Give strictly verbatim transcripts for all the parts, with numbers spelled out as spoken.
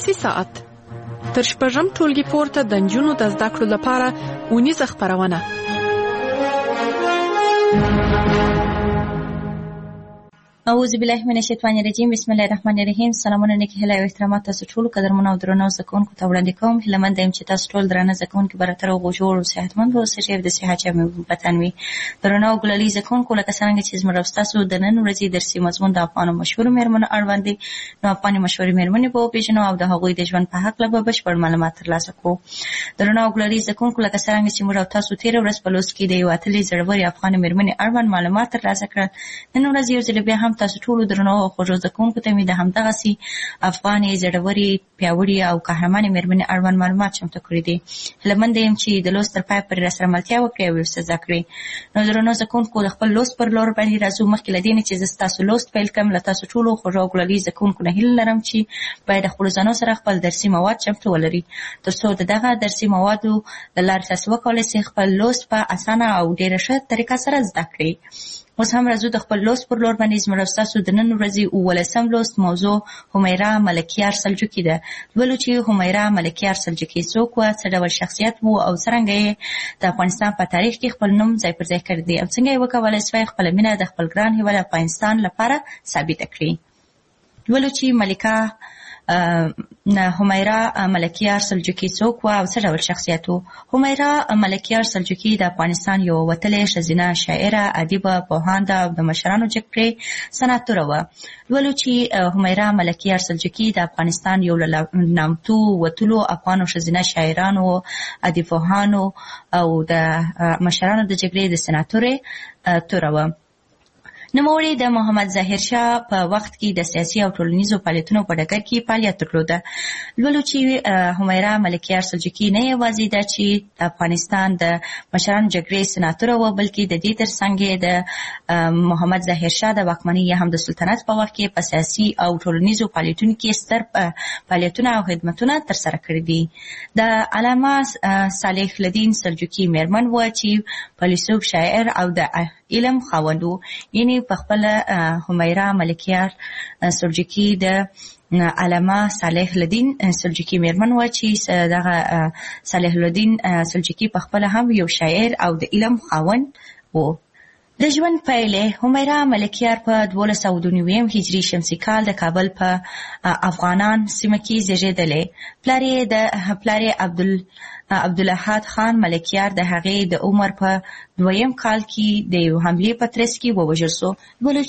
اضافي ساعت تر شپږم ټولګي پورته د نجونو د زده کړو لپاره اونیزه خپرونه. اعوذ بالله من الشیطان الرجیم. بسم الله الرحمن الرحیم. سلامونه نیک هیله او احترامات تاسو ټول قدرمنو او درنو زده کوونکو ته وړاندې کوم. هیله مند یم چې تاسو ټول درنه زده کوونکي برابر او جوړ او صحتمند اوسئ، د صحت چمه وطن وي. درنو ګلالي زده کوونکو لکه څنګه چې زموږ تاسو د نن ورځې درسي مضمون د افغان مشهور میرمنو اړوند دي، نو افغان مشهور میرمنې په پیژنو او د هغوی د ژوند په حق له بشپړ معلومات ترلاسه کوو. درنو ګلالي زده کوونکو لکه څنګه چې موږ تاسو تیر ورځ په لوست کې د یو اتلې زړوري افغان میرمنې اړوند معلومات ترلاسه کړل، نن ورځ یو ځل بیا هم تاسو ټول درنو او خوږو زده کوونکو ته مې د همدغسې افغانې زړورې پیاوړې او قهرمانې میرمنې اړوند معلومات چمتو کړي دي. هیله مند یم چې د لوست تر پایه پورې راسره ملتیا وکړئ او ورسره زده کړئ. نو درنو زده کوونکو د خپل لوست پر لور باندې راځو. مخکې له دې نه چې زه ستاسو لوست پیل کړم، له تاسو ټولو خوږو او ګلالي زده کوونکو نه هیله لرم چې باید د خپلو ځانو سره خپل درسي مواد چمتو ولري، تر څو د دغه درسي موادو له لارې تاسو وکولی شئ خپل لوست په اسانه او ډېره ښه طریقه سره زده کړئ. اوس هم راځو د خپل لوست پر لور باندې. زموږ ستاسو د نن ورځې اوولسم لوست موضوع همیرا ملکیار سلجوقي ده. لولو چې همیرا ملکیار سلجوقي څوک وه، څه ډول شخصیت و او څرنګه یې د افغانستان په تاریخ کې خپل نوم ځای پر ځای کړی دی، او څنګه یې وکولی شوی خپله مینه د خپل ګران هېواد افغانستان لپاره ثابته کړي. لولو چې ملکه همیرا ملکیار سلجوقي څوک وه او څه ډول شخصیت و. همیرا ملکیار سلجوقي د افغانستان یوه وتلې ښځینه شاعره، ادیبه، پوهانده او د مشرانو جګپرې سناتوره وه. لولو چې همیرا ملکیار سلجوقي د افغانستان یو له نامتو وتلو افغانو ښځینه شاعرانو، ادیبپوهانو او د مشرانو د جګړې د سناتورې توره وه. نوموړي د محمد ظاهر شاه په وخت کې د سیاسي او ټولنیزو فعالیتونو په ډګر کې فعالیت درلوده. لولو چې همیرا ملکیار سلجوقي نه یوازې ده چې د افغانستان د مشرانو جګړې سناتوره وه، بلکې د دې تر څنګ د محمد ظاهر شاه د واکمنۍ یا هم د سلطنت په وخت کې په سیاسي او ټولنیزو فعالیتونو کې ستر فعالیتونه او خدمتونه ترسره کړي دي. د علامه صالح الدین سلجوقي میرمن وه چې فیلسوف، شاعر او د علم خاوند و. یعنې په خپله همیرا ملکیار سلجوقي د علامه صالح الدین سلجوقي میرمن وه چې دغه صالح الدین سلجوقي په خپله هم یو شاعر او د علم خاوند و. د ژوند پایلې: همیرا ملکیار په دولس سوه دوه نوي هجري شمسي کال د کابل په افغانان سیمه کې زیږېدلی. پلار یې د پلار یې عبدال عبدالاحد خان ملکیار د هغې د عمر په دویم کال کې د یو حملې په ترڅ کې ووژل سو. لولو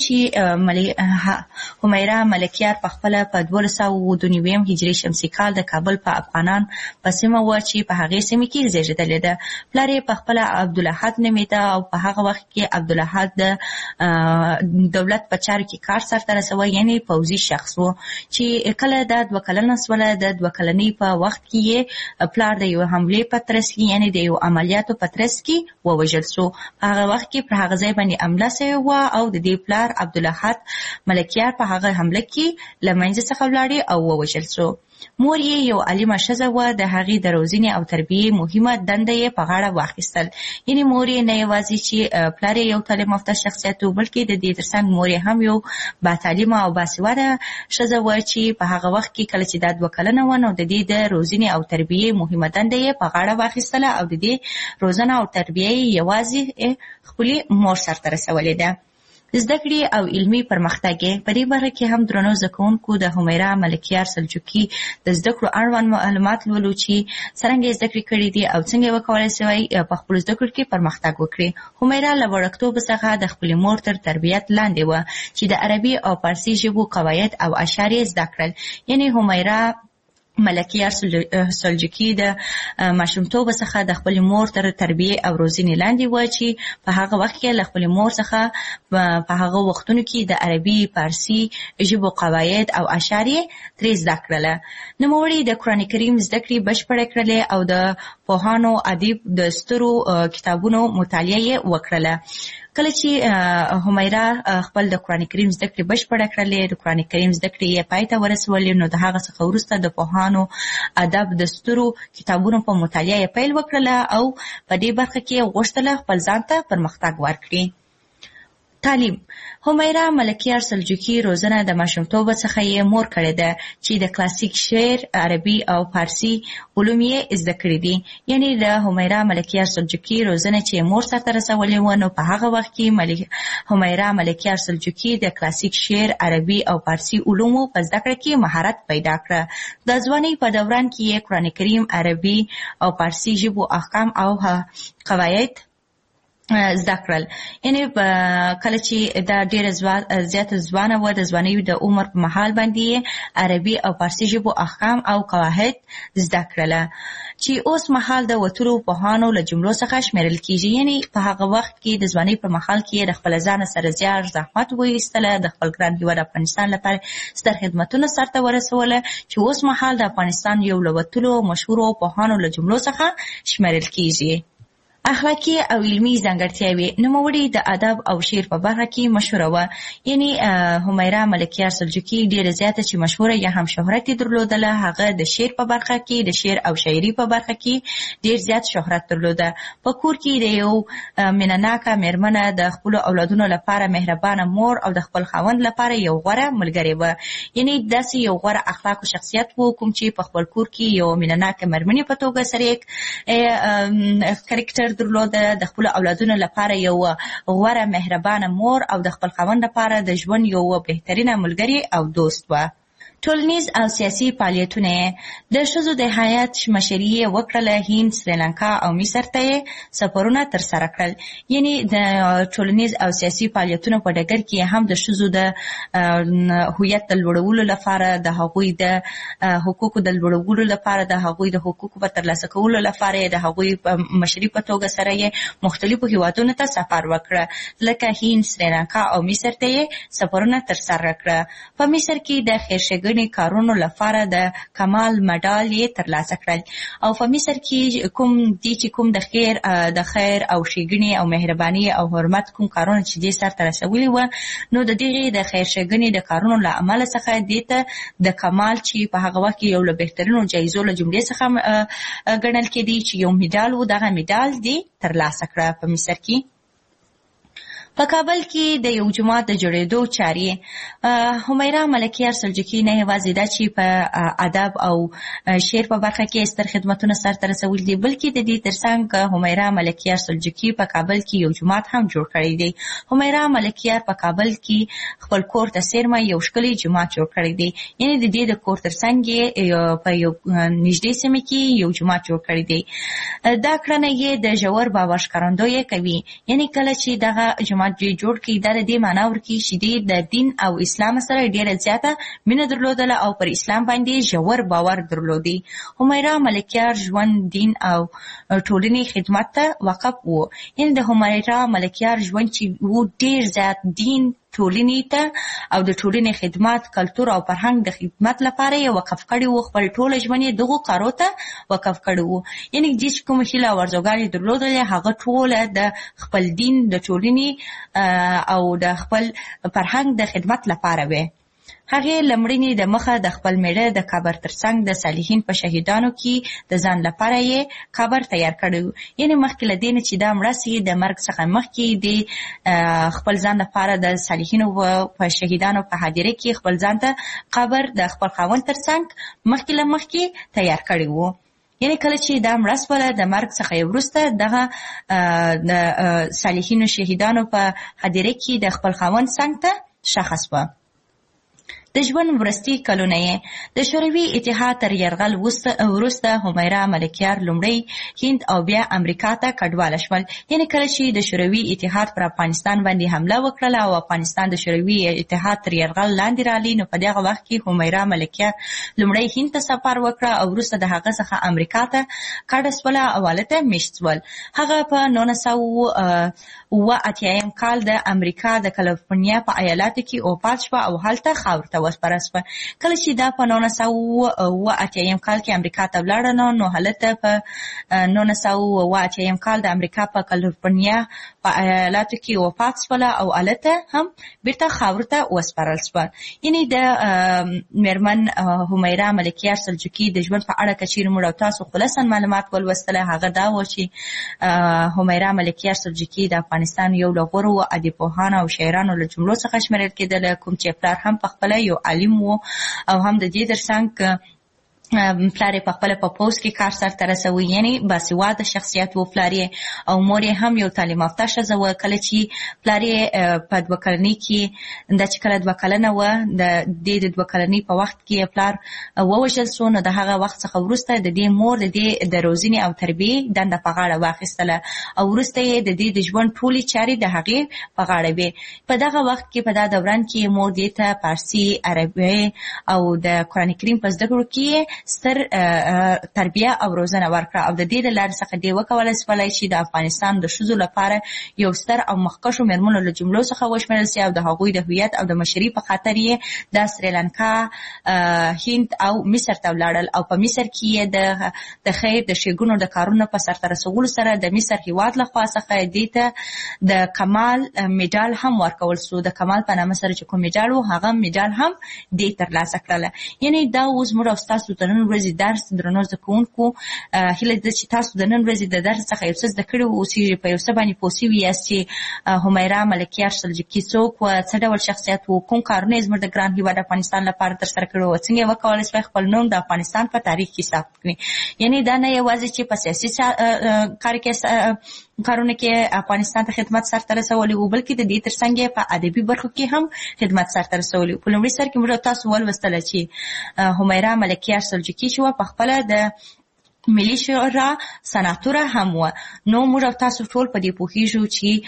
چې همیرا ملکیار په خپله په دولس سوه دوه نوي هجري شمسي کال د کابل په افغانان په سیمه وه چې په هغې سیمې کې زیږېدلې ده. پلار یې په خپله عبدالاحد نومېده او په هغه وخت کې عبدالاحد د دولت په چارو کې کار سرته رسوه، یعنې پوځي شخص و چې کله دا دوه کلنه سوله. د دوه کلنۍ په وخت کې یې پلار د یو حملې په ترڅ کې، یعنې د یو عملیاتو په ترڅ کې ووژل سو. په هغه وخت کې پر هغه ځای باندې حمله سوې وه او د دې پلار عبدالاحد ملکیار په هغه حمله کې له منځه څخه ولاړې او ووژل سو. مور یې یو عالمه ښځه وه، د هغې د روزنې او تربیې مهمه دنده یې په غاړه واخیستل. یعنې مور یې نه یوازې چې پلار یې یو تعلیم یافته شخصیت و، بلکې د دې تر څنګ مور یې هم یو باتعلیمه او باسواده ښځه وه چې په هغه وخت کې کله چې دا دوه کلنه وه، نو د دې د روزنې او تربیې مهمه دنده یې په غاړه واخیستله او د دې روزنه او تربیه یې یوازې خپلې مور سرته رسولې ده. زده کړې او علمي پرمختګ یې په دې برخه کې هم درنو زده کوونکو د همیرا ملکیار سلجوقي د زده کړو اړوند معلومات لولو چې څرنګه یې زده کړې کړي دي او څنګه یې وکولی شوی په خپلو زده کړو کې پرمختګ وکړي. همیرا له وړکتوبه څخه د خپلې مور تر تربیت لاندې وه چې د عربي او فارسي ژبو قواعد او اشعار یې زده کړل. یعنې همیرا ملکیار سلجوقي د ماشومتوبه څخه د خپلې مور تر تربیې او روزنې لاندې وه چې په هغه وخت کې له خپلې مور څخه په هغه وختونو کې د عربي، فارسي ژبو قواعد او اشعار یې ترې زده کړله. نوموړي د قرآن کریم زده کړې بشپړې کړلې او د پوهانو، ادیب د سترو کتابونو مطالعه یې وکړله. کله چې همیرا خپل د قرآن کریم زده کړې بشپړه کړلې، د قرآن کریم زده کړې یې پای ته ورسولې، نو د هغه څخه وروسته د پوهانو، ادب د سترو کتابونو په مطالعه یې پیل وکړله او په دې برخه کې یې غوښتله خپل ځان ته پرمختګ ورکړي. تعلیم. همیرا ملکیار سلجوقي روزنه د ماشومتوبه څخه یې مور کړې ده چې د کلاسیک شعر، عربي او فارسي علوم یې زده کړي دي. یعنی د همیرا ملکیار سلجوقي روزنه چې مور سره رسولې و، نو په هغه وخت کې ملک همیرا ملکیار سلجوقي د کلاسیک شعر، عربي او فارسي علومو په زده کړه کې مهارت پیدا کړ. د ځوانۍ په دوران کې یې قرآن کریم، عربي او فارسي ژبو احکام او قواعد زده کړل. یعنی کله چې دا ډېره زیاته ځوانه وه، د ځوانۍ د عمر په مهال باندې عربي او فارسي ژبو احکام او قواعد زده کړله چې اوس مهال د وتلو پوهانو له جملو څخه شمیرل کیږي. یعنی په هغه وخت کې د ځوانۍ په مهال کې د خپل ځان سره زیار زحمت وایستله، د خپل ګران هیواد افغانستان لپاره ستر خدمتونه سرته ورسوله چې اوس مهال د افغانستان یو له وتلو مشهورو پوهانو له جملو څخه شمیرل کیږي. اخلاقی او علمی ځانګړتیاوې. نوموړې د ادب او شعر په برخه کې مشهوره وه. یعنی همیرا ملکیار سلجوقي ډېره زیاته چې مشهوره یا هم شهرت یې درلودله، هغه د شعر په برخه کې، د شعر او شاعري په برخه کې ډېر زیات شهرت درلوده. په کور کې د یو مینه‌ناکه مېرمنه، د خپلو اولادونو لپاره مهربانه مور او د خپل خاوند لپاره یو غوره ملګری وه. یعنی داسې یو غوره اخلاق او شخصیت و کوم چې په خپل کور کې یو مینه‌ناکه مېرمنې په توګه سره کرکټر درلوده، د خپل اولادونو لپاره یو غوره مهربانه مور او د خپل خاوند لپاره د ژوند یو بهترینه ملګری او دوست و. ټولنیز او سیاسي فعالیتونه. د ښځو د حیات مشري یې وکړله. هند، سریلانکا او مصر ته یې سفرونه ترسره کړل. یعنی د ټولنیز او سیاسي فعالیتونو په ډګر کې هم د ښځو د هویت د لوړولو لپاره، د هغوی د حقوقو د لوړولو لپاره، د هغوی د حقوقو په ترلاسه کولو لپاره د هغوی په مشري په توګه سره یې مختلفو هیوادونو ته سفر وکړه، لکه هند، سریلانکا او مصر ته یې سفرونه ترسره کړه. په مصر کې د خیرښېګڼې کارونو لپاره د کمال مډال یې ترلاسه کړل. او په مصر کې کوم دي چې کوم د خیر د خیر او ښېګڼې او مهرباني او حرمت کوم کارونه چې دې سرته رسولي وه، نو د دغې د خیر ښېګڼې د کارونو له امله څخه دې ته د کمال چې په هغه وخت کې یو له بهترینو جایزو له جملې څخه ګڼل کېدی چې یو مډال و، دغه مډال دې ترلاسه کړه په مصر کې. په کابل کې د یو جومات د جوړېدو چارې. همیرا ملکیار سلجوقي نه یوازې دا چې په ادب او شعر په برخه کې ستر خدمتونه سرته رسولي دي، بلکې د دې ترڅنګ همیرا ملکیار سلجوقي په کابل کې یو جومات هم جوړ کړی دی. همیرا ملکیار په کابل کې خپل کور ته څیرمه یو ښکلی جومات جوړ کړی دی. یعنی د دې د کور ترڅنګ یې په یو نږدې سیمه کې یو جومات جوړ کړی دی. دا کړنه یې د ژور باور ښکارندویي کوي. یعنی کله چې دغه جومات جوړ کړي، دا د دې معنا ورکوي چې دې د دین او اسلام سره ډېره زیاته مینه درلودله او پر اسلام باندې ژور باور درلودي. همیرا ملکیار ژوند، دین او ټولنې خدمت ته وقف و. یعنی د همیرا ملکیار ژوند چې و ډېر زیات دین، ټولنې ته او د ټولنې خدمت، کلتور او فرهنګ د خدمت لپاره یې وقف کړی و. خپل ټوله ژوند یې دغو کارو ته وقف کړی و. یعنی دې چې کومه هیله او ارزوګانې درلودلې، هغه ټوله د خپل دین، د ټولنې او د خپل فرهنګ د خدمت لپاره وې. هغې لمړنې د مخه د خپل میړه د قبر ترڅنګ د صالحین په شهیدانو کې د ځان لپاره یې قبر تیار کړی. یعنی مخکې له دې نه چې دا مړه سي، د مرګ څخه مخکې د خپل ځان لپاره د صالحینو په شهیدانو په حاضره کې خپل ځان ته قبر د خپل خاوند ترڅنګ مخکې له مخکې تیار کړی و. یعنی کله چې دا مړه سوله، د مرګ څخه وروسته دغه د صالحینو شهیدانو په حاضره کې د خپل خاوند څنګ ته ښخ سوه. د ژوند وروستي کلونه یې د شوروي اتحاد تر یرغل وروسته همیرا ملکیار لومړی هند او بیا امریکا ته کډواله شول. یعنی کله چې د شوروي اتحاد پر افغانستان باندې حمله وکړله او افغانستان د شوروي اتحاد تر یرغل لاندې رالی، نو په دغه وخت کې همیرا ملکیار لومړی هند ته سفر وکړه او وروسته د هغه څخه امریکا ته کډه سوله او هلته میشت سول. هغه په نولس سوه اوه اتیایم کال د امریکا د کالیفورنیا په ایالاتو کې وفات شوه او هلته خاورو ته ته وسپارل شوه. کله چې دا په نولس سوه اوه اتیا کال کې امریکا ته ولاړه نو هلته په نولس سوه اوه اتیا کال د امریکا په کالیفورنیا په ایالاتو کې وفات شوله او هلته هم بیرته خاورو ته وسپارل شوه. یعنې د میرمن همیرا ملکیار سلجوقي د ژوند په اړه که چیرې موږ او تاسو خلاصا معلومات ولوستله، هغه دا و چې همیرا ملکیار سلجوقي د افغانستان یو له غوره ادیبپوهانو او شاعرانو له جملو څخه شمیرل کېدله، کوم چې پلار هم پخپله یو عالم و او هم د دې ترڅنګ پلار یې پخپله په پوځ کې کار سرته رسوي، یعنې باسواده شخصیت و پلار یې، او مور یې هم یو تعلیم یافته ښځه وه. کله چې پلار یې په دوه کلنۍ کې دا چې کله دوه کلنه وه د دې د دوه کلنۍ په وخت کې پلار ووژل سو، نو د هغه وخت څخه وروسته د دې مور د دې د روزنې او تربیې دنده په غاړه واخیستله او وروسته یې د دې د ژوند ټولې چارې د هغې په غاړه وې. په دغه وخت کې په دا دوران کې مور دې ته فارسي، عربي او د قرآن کریم په زده کړو کې ستر تربیه او روزنه ورکړه او د دې د لارې څخه دې وکولی شولی چې د افغانستان د ښځو لپاره یو ستر او مخکښو میرمنو له جملو څخه وشمېرل سي او د هغوی د هویت او د مشري په خاطر یې د سریلانکا، هند او مصر ته ولاړل او په مصر کې یې د د خیر د ښېګڼو د کارونو په سرته رسولو سره د مصر هېواد لخوا څخه دې ته د کمال میډال هم ورکول سو. د کمال په نامه سره چې کوم میډال و هغه میډال هم دې ترلاسه کړله. یعنې دا اوس موږ او ستاسو د نن ورځې درس درنو زده کوونکو هیله ده چې تاسو د نن ورځې د درس څخه یو څه زده کړي اوسئ، په یو څه باندې پوه سوي یاست چې همیرا ملکیار سلجوقي څوک وه، څه ډول شخصیت و، کوم کارونه یې زموږ د ګران هېواد افغانستان لپاره ترسره کړي وو، څنګه یې وکولی شوی خپل نوم د افغانستان په تاریخ کې ثبت کړي. یعنې دا نه یوازې چې په سیاسي کار کې کارونه کې افغانستان ته خدمت سرته رسولی و، بلکې د دې ترڅنګ یې په ادبي برخو کې هم خدمت سرته رسولی و. په لومړي سر کې موږ تاسو ولوستله چې همیرا ملکیار سلجوقي چې وه پخپله د ملي شورا سناتوره هم وه. نو موږ او تاسو ټول په دې پوهېږو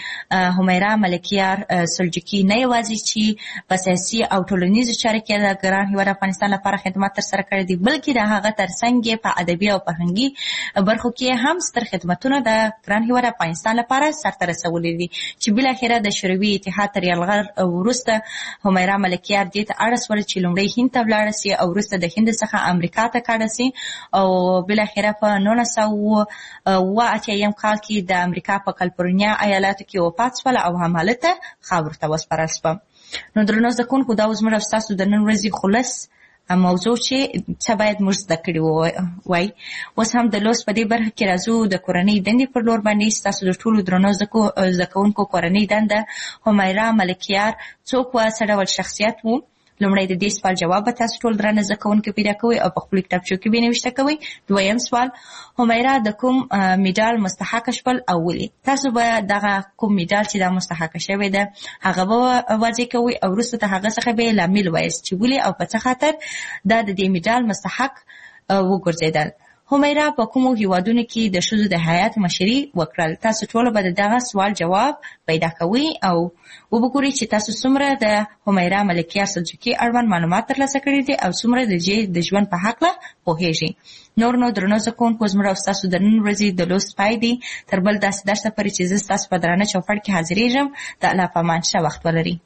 چې همیرا ملکیار سلجوقي نه یوازې چې په سیاسي او ټولنیزو چارو کې د ګران هېواد افغانستان لپاره خدمت ترسره کړی دی، بلکې د هغه ترڅنګ یې په ادبي او فرهنګي برخو کې هم ستر خدمتونه د ګران هېواد افغانستان لپاره سرته رسولي دي، چې بالاخره د شوروي اتحاد تر یرغل وروسته همیرا ملکیار دې ته اړ شوله چې لومړی هند ته ولاړه سي او وروسته د هند څخه امریکا ته کډه سي او بالاخره په نولس سوه اوه اتیا کال کې د امریکا په کالیفورنیا ایالاتو کې وفات شوله او هم هلته خاورو ته وسپارل شوه. نو درنو زده کوونکو دا اوس موږ او ستاسو د نن ورځې خلص موضوع چې څه باید موږ زده کړي وای. اوس هم د لوست په دې برخه کې راځو د کورنۍ دندې پر لور باندې. ستاسو د ټولو درنو زده کوونکو کورنۍ دنده همیرا ملکیار څوک وه، څه ډول شخصیت و؟ لومړی د دې سوال جواب به تاسو ټول درنه زده کوونکي پیدا کوئ او په خپلو کتابچو کې به یې نوشته کوئ. دویم سوال، همیرا د کوم میډال مستحقه شول او ولې؟ تاسو به دغه کوم میډال چې دا مستحقه شوی ده هغه به واضح کوئ او وروسته د هغه څخه به یې لامل وایاست چې ولې او په څه خاطر دا د دې میډال مستحق وګرځېدل. همیرا په کومو هیوادونو کې د ښځو د حیات مشري وکړل؟ تاسو ټول به د دغه سوال جواب پیدا کوئ او وبګورئ چې تاسو څومره د همیرا ملکیار سلجوقي اړوند معلومات ترلاسه کړي دي او څومره د دې د ژوند په هکله پوهېږئ. نور نو درنو زده کوونکو زموږ او ستاسو د نن ورځې د لوست پای دی. تر بل داسې درسه پورې چې زه ستاسو په درانه چوپړ کې حاضرېږم. د الله په امان ښه وخت ولرئ.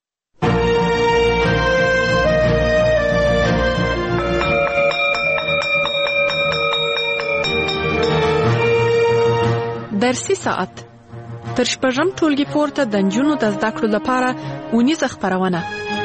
درسي ساعت تر شپږم ټولګي پورته د نجونو د زده کړو لپاره اونیزه خپرونه.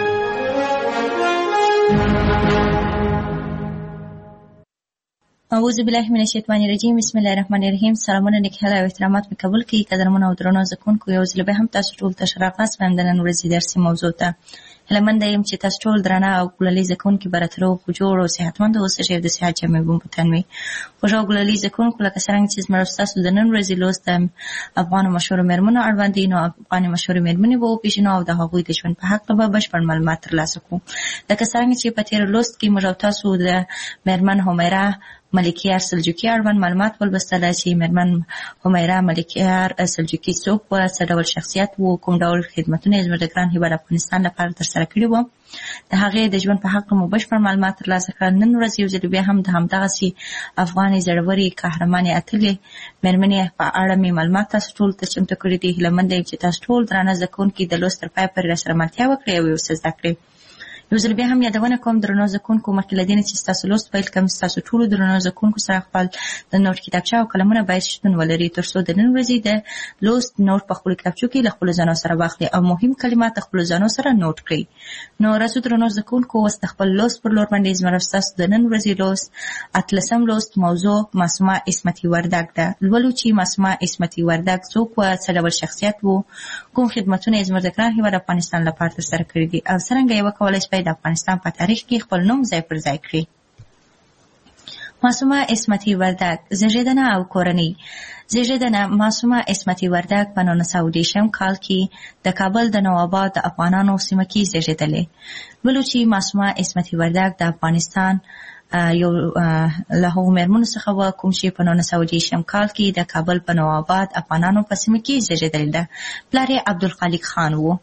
اعوذ بالله من الشیطان الرجیم. بسم الله الرحمن الرحیم. سلامونه نیک هیله او احترامات مې قبول کړئ. قدرمنو او درنو زده کوونکو، یو ځل بیا هم تاسو ټول ته ښه راغلاست وایم د نن ورځې درسي موضوع ته. هیله منده یم چې تاسو ټول درانه او ګلالي زده کوونکي به راته روغ جوړ او صحتمند اوسئ او د صحت جامې به مو په تن وي. خوږ او ګلالي زده کوونکو، لکه څرنګه چې زموږ ستاسو د نن ورځې لوست د افغانو مشهورو مېرمنو اړوند دی، نو افغاني مشهورې مېرمنې به وپېژنو او د هغوی د ژوند په هکله به بشپړ معلومات ترلاسه کړو. لکه څرنګه چې په تېر لوست کې موږ او تاسو د مېرمن همیرا ملکیار سلجوقي اړوند معلومات ولوستله چې مېرمن همیرا ملکیار سلجوقي څوک وه، څه ډول شخصیت و، کوم ډول خدمتونه یې زموږ د ګران هېواد افغانستان لپاره ترسره کړي وو. د هغې د ژوند په حق مو بشپړ معلومات ترلاسه کړل. نن ورځ یو ځل بیا هم د همدغسې افغانې زړورې قهرمانې اتلې مېرمنې په اړه مې معلومات تاسو ټول ته چمتو کړي دي. هیله منده یم چې تاسو ټول درانه زده کوونکي د لوست تر پایه پورې راسره ملتیا وکړئ او یو څه زده کړئ. یو ځل بیا هم یادونه کوم درنو زده کوونکو، مخکې له دې نه چې ستاسو لوست پیل کړم، ستاسو ټولو درنو زده کوونکو سره خپل د نوټ کتابچه او قلمونه باید شتون ولري تر څو د نن ورځې د لوست نوټ په خپلو کتابچو کې له خپلو ځانو سره واخلي او مهم کلمات خپلو ځانو سره نوټ کړئ. نو راځو درنو زده کوونکو، اوس د خپل لوست پر لور باندې زموږ ستاسو د نن ورځې لوست اتلسم لوست موضوع معصومه عصمتي وردګ ده. لولو چې معصومه عصمتي وردګ څوک وه، څه ډول شخصیت و، کوم خدمتونه یې زموږ د ګران هېواد افغانستان لپاره ترسره کړي دي او څرنګه یې وکولی شي د افغانستان په تاریخ کې خپل نوم ځای پر ځای کړي. معصومه عصمتي وردګ، زیږېدنه او کورنۍ. زیږېدنه معصومه عصمتي وردګ په نولس سوه دېرشم کال کې د کابل د نوآباد د افغانانو سیمه کې زیږېدلې. لولو چې معصومه عصمتي وردګ د افغانستان یو له هغو مېرمنو څخه وه کوم چې په نولس سوه دېرشم کال کې د کابل په نوآباد افغانانو په سیمه کې زیږېدلې ده. پلار یې عبدالخالق خان و.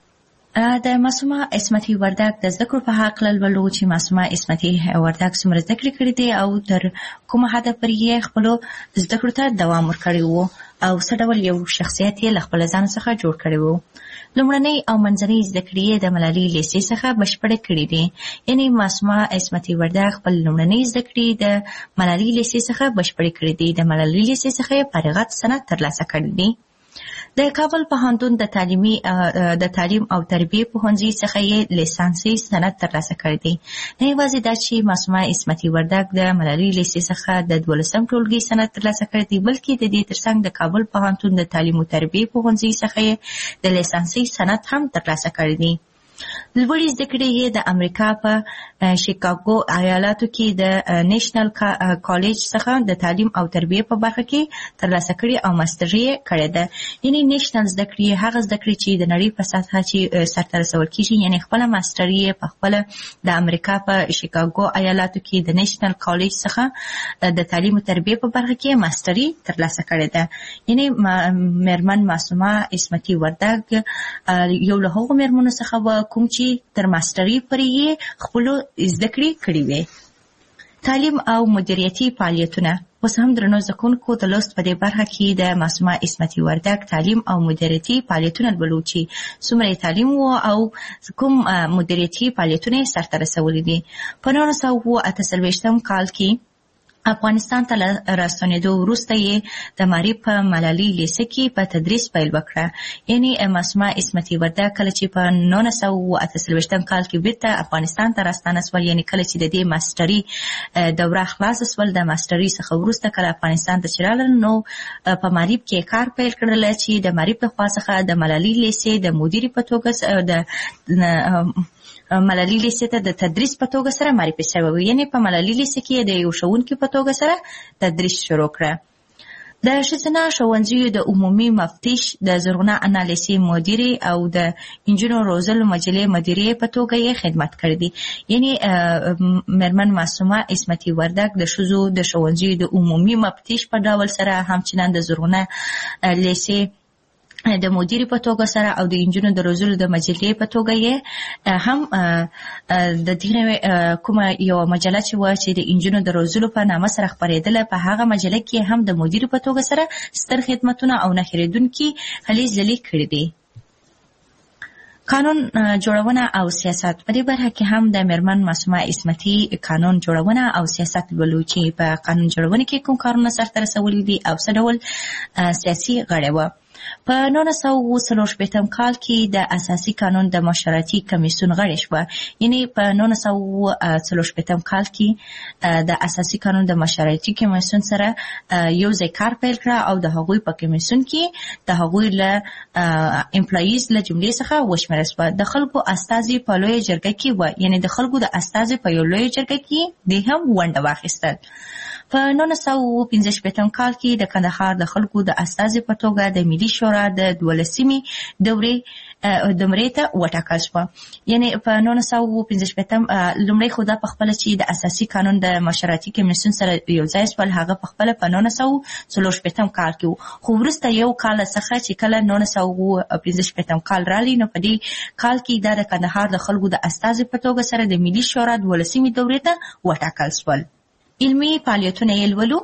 د معصومه عصمتي وردګ د زده کړو په هکله لولو چې معصومه عصمتي وردګ څومره زده کړې کړې دي او تر کومه حده پورې یې خپلو زده کړو ته دوام ورکړی و او څه ډول یو شخصیت یې له خپله ځان څخه جوړ کړی و. لومړنۍ او منځنۍ زده کړې یې د ملالۍ لیسې څخه بشپړې کړې دي. یعنې معصومه عصمتي وردګ خپل لومړنۍ زده کړې د ملالۍ لیسې څخه بشپړې کړې دي. د ملالۍ لیسې څخه یې فارغت سند ترلاسه کړی دی. د کابل پوهنتون د تعلیمي د تعلیم او تربیې پوهنځي څخه یې لیسانسي سند ترلاسه کړی دی. نه یوازې دا چې معصومه عصمتي وردګ د ملالۍ لیسې څخه د دولسم ټولګي سند ترلاسه کړی دی، بلکې د دې ترڅنګ د کابل پوهنتون د تعلیم او تربیې پوهنځي څخه یې د لیسانسي سند هم ترلاسه کړی دی. لوړې زده کړې یې د امریکا په شیکاګو ایالاتو کې د نیشنل کالج څخه د تعلیم او تربیې په برخه کې ترلاسه کړې او ماستري یې کړې ده. یعنې نیشنل زده کړې هغه زده کړې چې د نړۍ په سطحه چې سرته رسول کېږي، یعنې خپله ماستري یې په خپله د امریکا په شیکاګو ایالاتو کې د نیشنل کالج څخه د تعلیم او تربیې په برخه کې ماستري ترلاسه کړې ده. یعنې مېرمن معصومه عصمتي وردګ یو له هغو مېرمنو څخه وه کوم چې تر ماستري پورې یې خپلو زده کړې کړې وې. تعلیم او مدیریتي فعالیتونه. اوس هم درنو زده کوونکو د لوست په دې برخه کې د معصومه عصمتي وردګ تعلیم او مدیریتي فعالیتونه لولو چې څومره تعلیم و او کوم مدیریتي فعالیتونه یې سرته رسولي دي. په نولس سوه اته څلوېښتم کال کې افغانستان ته راستنېدو وروسته یې د معارف په ملالۍ لیسه کې په تدریس پیل وکړه. یعنې معصومه عصمتي وردګ کله چې په نولس سوه اته څلوېښتم کال کې بیرته افغانستان ته راستانه سول، یعنې کله چې د دې ماستري دوره خلاصه سول، د ماستري څخه وروسته کله افغانستان ته چې راغلل نو په معارف کې کار پیل کړل چې د معارف له خوا څخه د ملالۍ لیسې د مدیرې په توګه د ملالۍ لیسې ته د تدریس په توګه سره معرفي شوی و. یعنې په ملالۍ لیسې کې د یو ښوونکي په توګه سره تدریس شروع کړه. د ښځینه ښوونځیو د عمومي مفتش، د زرغونه انا لیسې مدیرې او د انجونو روزلو مجلې مدیرې په توګه یې خدمت کړی دی. یعنې مېرمن معصومه عصمتي وردګ د ښځو د ښوونځیو د عمومي مفتش په ډول سره همچنان د زرغونه لیسې د مدیرې په توګه سره او د انجونو د روزلو د مجلې په توګه یې هم د دې کومه یوه مجله چې وه چې د انجونو د روزلو په نامه سره خپرېدله، په هغه مجله کې هم د مدیرې په توګه سره ستر خدمتونه او نه هېرېدونکي هلې ځلې کړي دي. قانون جوړونه او سیاست. په دې برخه کې هم د مېرمن معصومه عصمتي قانون جوړونه او سیاست لولو چې په قانون جوړونه کې کوم کارونه سرته رسولي دي او څه ډول سیاسي غړې وه. په نولس سوه څلور شپېتم کال کې د اساسي قانون د مشورتي کمیسیون غړې شوه. یعنې په نولس سوه څلور شپېتم کال کې د اساسي قانون د مشورتي کمیسیون سره یو ځای کار پیل کړه او د هغوی په کمیسیون کې د هغوی له امپلایز له جملې څخه وشمېرل شوه. د خلکو استازي په لویه جرګه کې وه، یعنې د خلکو د استازي په یو لویه جرګه کې دې هم ونډه واخیستل. په نولس سوه پنځه شپېتم کال کې د کندهار د خلکو د استازي په توګه د ملي شورا د دولسمې دورې دمرې ته وټاکل شوه. یعنې په نولس سوه پنځه شپېتم لومړی خو دا پخپله چې د اساسي قانون د مشورتي کمیسیون سره یو ځای شول، هغه پخپله په نولس سوه څلور شپېتم کال کې و. خو وروسته یو کال څخه چې کله نولس سوه پنځه شپېتم کال راغلی نو په دې کال کې دا د کندهار د خلکو د استازي په توګه سره د ملي شورا دولسمې دورې ته وټاکل شول. علمي فعالیتونه یې لولو.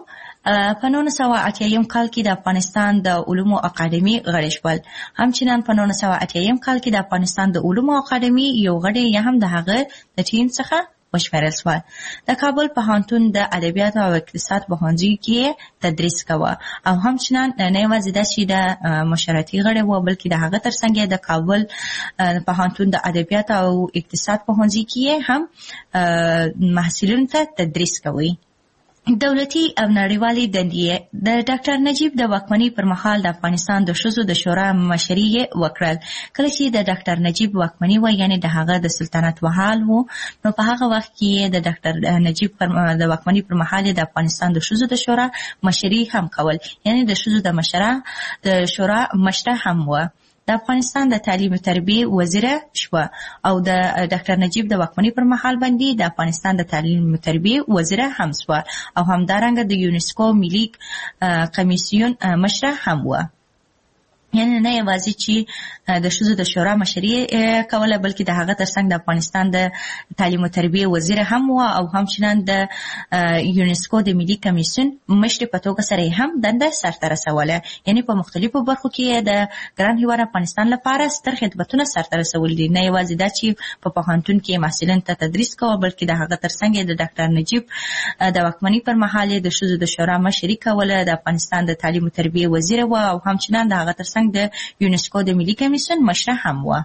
په نولس سوه اتیایم کال کې د افغانستان د علومو اکاډمي غړي شول. همچنان په نولس سوه اتیایم کال کې د افغانستان د علومو اکاډمي یو غړی یا هم د هغه د ټیم څخه وشمېرل شول. د کابل پوهنتون د ادبیاتو او اقتصاد پوهنځي کې تدریس کاوه او همچنان نه یوازې دا چې د مشرتي غړی و بلکې د هغه ترڅنګ د کابل پوهنتون د ادبیاتو او اقتصاد پوهنځي کې هم محصلینو ته تدریس کوي. دولتي او نړیوالي دندې د ډاکټر نجیب د واکمنۍ پر مهال د افغانستان د ښځو د شورا مشري یې وکړل. کله چې د ډاکټر نجیب واکمني وه یعنې د هغه د سلطنت مهال و، نو په هغه وخت کې د ډاکټر نجیب د واکمنۍ پر مهال د افغانستان د ښځو د شورا مشري هم کول، یعنې د ښځو د مشره د شورا مشره هم و. د افغانستان د تعلیم او تربیه وزیره شوه او د ډاکټر نجیب د واکمنۍ پر مهال باندې د افغانستان د تعلیم او تربیه وزیره هم شوه او همدارنګه د یونسکو ملي کمیسیون مشره هم و. یعنې نه یوازې چې د ښځو د شورا مشري کوله بلکې د هغه ترڅنګ د افغانستان د تعلیم او تربیه وزیره هم و او همچنان د یونسکو د ملي کمیسیون مشرې په توګه سره هم دنده سرته رسوله. یعنې په مختلفو برخو کې د ګران هیواد افغانستان لپاره ستر خدمتونه سرته رسول دي. نه یوازې دا چې په پوهنتون کې محصلینو ته تدریس کوه بلکې د هغه ترڅنګ د ډاکټر نجیب د واکمنۍ پر مهال د ښځو د شورا مشري کوله، د افغانستان د تعلیم او تربیه وزیره و او همچنان د هغه ترڅنګ د یونسکو د ملي کمیسیون مشره هم و.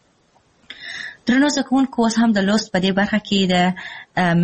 درنو زده کوونکو، اوس هم د لوست په دې برخه کې د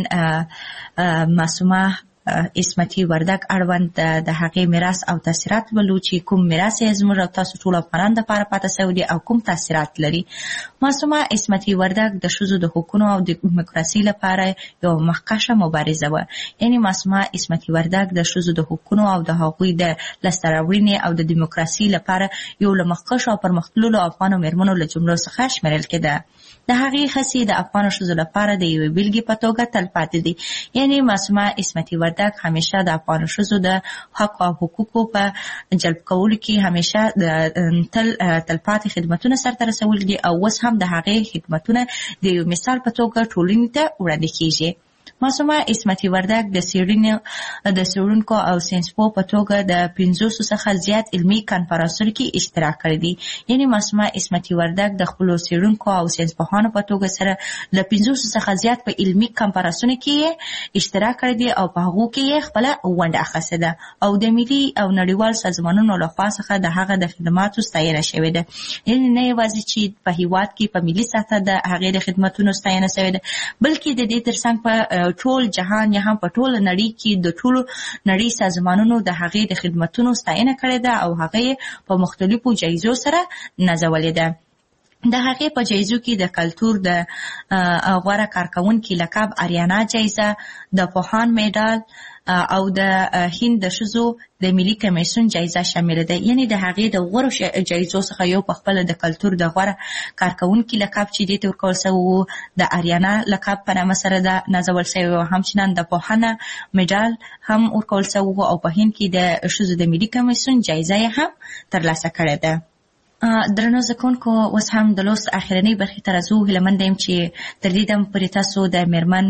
میرمن معصومه اسمتي وردګ اړوند د هغې میراث او تاثیرات ولو چې کوم میراث یې زموږ او تاسو ټول افغانانو دپاره پاته سوی دی او کوم تاثیرات لري. معصومه اسمتي وردګ د ښځو د حقونو او د دیموکراسۍ لپاره یو مخکښه مبارزه وه. یعنې معصومه اسمتي وردګ د ښځو د حقونو او د هغوی د لاسته راوړنې او د دیموکراسۍ لپاره یو له مخکښو او پرمختللو افغانو میرمنو له جملو څخه شمیرل کېده. د هغې هڅې د افغانو ښځو لپاره د یوې بېلګې په توګه تل پاتې دي. یعنې معصومه اسمتي وردګ همیشه د افغانو ښځو د حق او حقوقو په جلب کولو کې همیشه تل تلپاتې خدمتونه سرته رسولي دي او اوس هم د هغې خدمتونه د یو مثال په توګه ټولنې ته وړاندې کېږي. معصومه اسمتي وردګ د څېړنې د څېړونکو او ساینسپوه په توګه د پنځوسو څخه زیات علمي کنفرانسونو کې اشتراک کړی دی. یعنې معصومه اسمتي وردګ د خپلو څېړونکو او ساینسپوهانو په توګه سره له پنځوسو څخه زیات په علمي کنفرانسونو کې اشتراک کړی دی او په هغو کې یې خپله ونډه اخیستې ده او د ملي او نړیوال سازمانونو لخوا څخه د هغه د خدماتو ستاینه شوې ده. یعنې نه یوازې چې په هېواد کې په ملي سطحه د هغې د خدمتونو ستاینه شوې ده بلکې د دې ترڅنګ په ټول جهان یا هم په ټول نړۍ کې د ټولو نړۍ سازمانونو د هغې د خدمتونو ستاینه کړې ده او هغه په مختلفو جایزو سره نازولې ده. د هغې په جایزو کې د کلتور د غوره کارکوونکي لقب، اریانا جایزه، د پوهان میډال او د هند د ښځو د ملي کمیسیون جایزه شامله ده. یعنې د هغې د غوره جایزو څخه یو په خپله د کلتور د غوره کارکوونکي لقب چې دې ته ورکول شوی و د اریانا لقب په نامه سره ده نازول شوی و. همچنان د پوهنه میډال هم ورکول شوی و او په هند کې د ښځو د ملي کمیسیون جایزه یې هم ترلاسه کړې ده. درنو زده کوونکو، اوس هم د لوست اخرنۍ برخې ته راځو. هیله یم چې تر دې دمه پورې تاسو د میرمن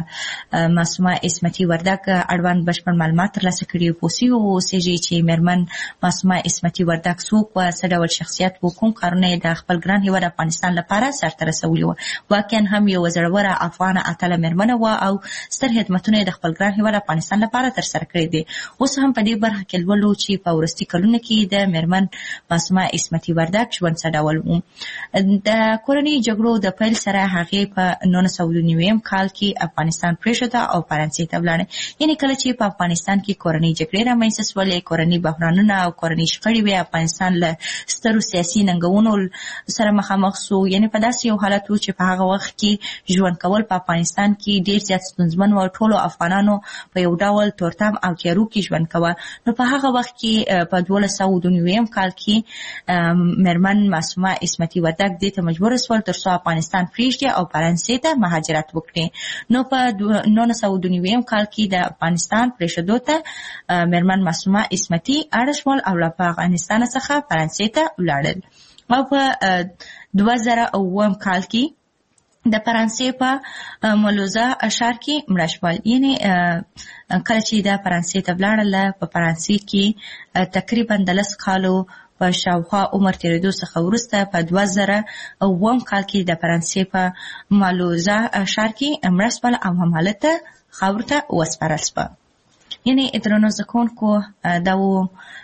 معصومه اسمتي وردګ اړوند بشپړ معلومات ترلاسه کړي او پوه سوي اوسېږئ چې میرمن معصومه اسمتي وردګ څوک وه، څه ډول شخصیت و، کوم کارونه یې د خپل ګران هېواد افغانستان لپاره سرته رسولي وه. واقعا هم یوه زړوره افغانه اتله میرمنه وه او ستر خدمتونه یې د خپل ګران هېواد افغانستان لپاره ترسره کړي دي. اوس هم په دې برخه کې لولو چې په وروستي کلونو کې د میرمن معصومه اسمتي وردګ ژوند څه ډول و. د کورنۍ جګړو د پیل سره هغې په نولس سوه نویم کال کې افغانستان پرېښوده او فرانسې ته ولاړه. یعنې کله چې په افغانستان کې کورنۍ جګړې رامنځته شولې، کورنۍ بحرانونه او کورنۍ شخړې وې، افغانستان له سترو سیاسي ننګونو سره مخامخ سو. یعنې په داسې یو حالت و چې په هغه وخت کې ژوند کول په افغانستان کې ډېر زیات ستونزمن و. ټولو افغانانو په یو ډول تورتم او تیارو کې ژوند کوه. نو په هغه وخت کې په دولس سوه نویم کال کې میرمن معصومه اسمتي وردګ دې ته مجبور شول تر څو افغانستان پرېږدي او فرانسې ته مهاجرت وکړي. نو په نولس سوه نویم کال کې د افغانستان پرېښودو ته میرمن معصومه اسمتي اړ شول او له افغانستان څخه فرانسې ته ولاړل. او په دوه زره اووم کال کې د فرانسې په ملوزه ښار کې مړه شول. یعنې کله چې د فرانسې ته ولاړله، په فرانسې کې تقریبا د لس کالو په شاوخوا عمر تېرېدو څخه وروسته په دوه زره اووم کال کې د فرانسې په مالوزه ښار کې مړه شول او همالته خاورو ته وسپارل شوه. یعنې درنو زده کوونکو، دا و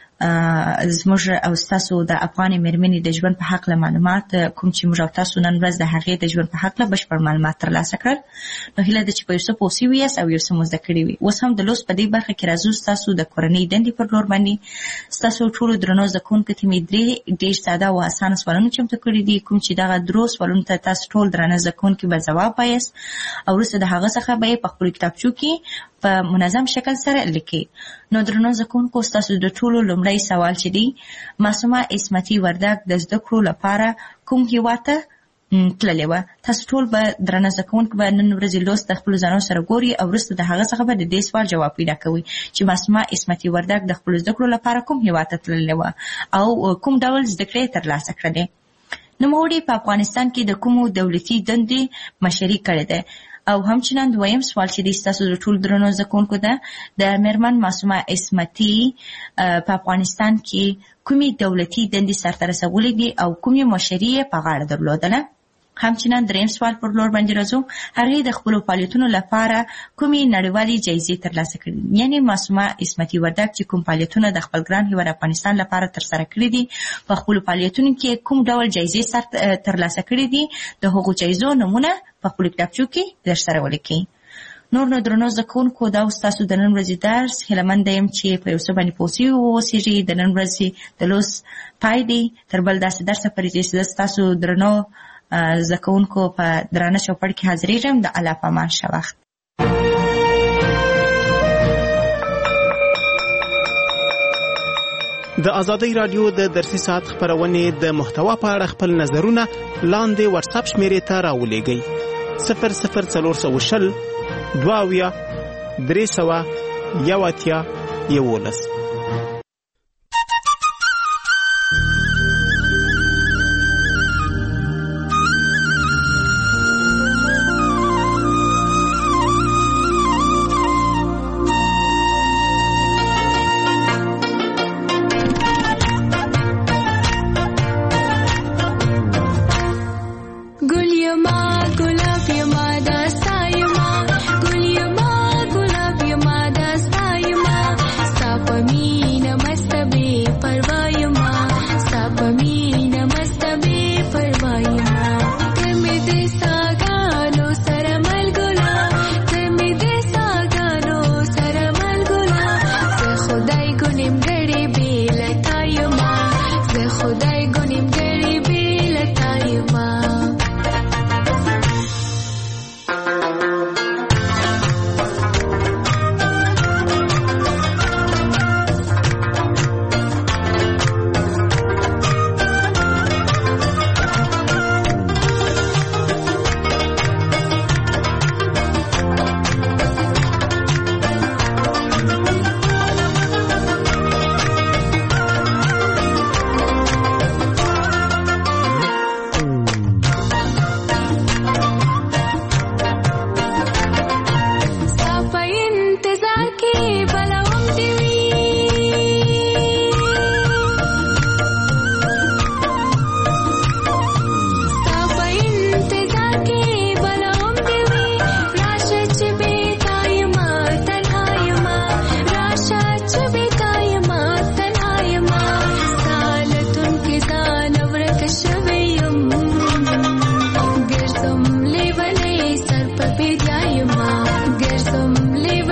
زموږ او ستاسو د افغانې مېرمنې د ژوند په هکله معلومات، کوم چې موږ او تاسو نن ورځ د هغې د ژوند په هکله بشپړ معلومات ترلاسه کړل. نو هیله ده چې په یو څه پوه سوي یاست او یو څه مو زده کړي وي. اوس هم د لوست په دې برخه کې راځو ستاسو د کورنۍ دندې پر لور باندې. ستاسو ټولو درنو زده کوونکو ته مې درې ډېر ساده او اسانه سوالونه چمتو کړي دي، کوم چې دغه درو سوالونو ته تاسو ټول درانه زده کوونکي به ځواب وایاست او وروسته د هغه څخه به یې په خپلو کتابچو کې په منظم شکل سره لیکي. نو درنو زده کوونکو، ستاسو د ټولو لومړی سوال چې دی، معصومه عصمتي وردګ د زده کړو لپاره کوم هېواد ته تللې وه؟ تاسو ټول به درنه زده کوونکي به نن ورځې لوست د خپلو ځانو سره ګوري او وروسته د هغه څخه به د دې سوال جواب پیدا کوئ چې معصومه عصمتي وردګ د خپلو زده کړو لپاره کوم هېواد ته تللې وه او کوم ډول زده کړې یې ترلاسه کړلې. نوموړي په افغانستان کې د کومو دولتي دندې مشري کړې ده؟ او همچنان دویم سوال چې دی ستاسو د ټولو درنو زده کوونکو ده، د مېرمن معصومه عصمتي په افغانستان کې کومې دولتي دندې سرته رسولې دي او کومې مشري یې په غاړه درلودله؟ همچنان دریم سوال پر لور باندې راځو، هغې د خپلو فعالیتونو لپاره کومې نړیوالې جایزې ترلاسه کړي دي؟ یعنې معصومه عصمتي وردګ چې کوم فعالیتونه د خپل ګران هېواد افغانستان لپاره ترسره کړي دي، په خپلو فعالیتونو کې کوم ډول جایزې سر ترلاسه کړي دي، د هغو جایزو نومونه په خپلو کتابچو کې درسره ولیکئ. نور نو درنو زده کوونکو، دا ستاسو د نن ورځې درس. هیله منده یم چې په یو څه باندې پوه سوي واوسېږئ. د نن ورځې د لوست پای دی. تر بل داسې درسه پورې چې زه ستاسو درنو زده کوونکو په درانه چوپړ کې حاضرېږم. د الله په امان ښه وخت. د ازادۍ راډیو د درسي ساعت خپرونې د محتوا په اړه خپل نظرونه لاندې واتساپ شمېرې ته راولېږئ: صفر صفر څلور سوه شل دوه اویا درې سوه یو اتیا یولس.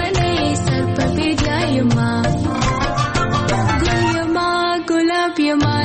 Your